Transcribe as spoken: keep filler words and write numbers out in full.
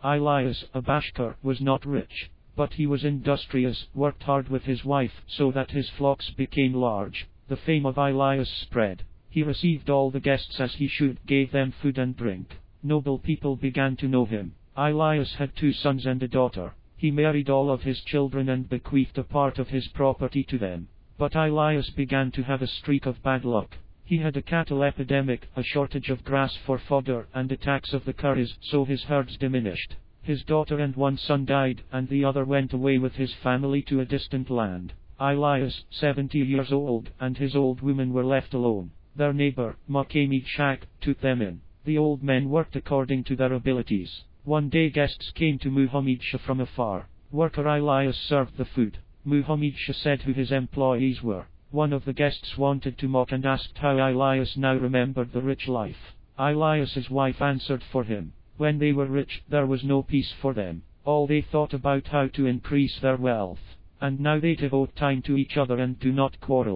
Elias, a Bashkir, was not rich, but he was industrious, worked hard with his wife, so that his flocks became large. The fame of Elias spread. He received all the guests as he should, gave them food and drink. Noble people began to know him. Elias had two sons and a daughter. He married all of his children and bequeathed a part of his property to them. But Elias began to have a streak of bad luck. He had a cattle epidemic, a shortage of grass for fodder, and attacks of the curries, so his herds diminished. His daughter and one son died, and the other went away with his family to a distant land. Elias, seventy years old, and his old woman were left alone. Their neighbor, Makemi Shak, took them in. The old men worked according to their abilities. One day guests came to Muhammad Shah from afar. Worker Elias served the food. Muhammad Shah said who his employees were. One of the guests wanted to mock and asked how Elias now remembered the rich life. Elias's wife answered for him. When they were rich, there was no peace for them. All they thought about how to increase their wealth. And now they devote time to each other and do not quarrel.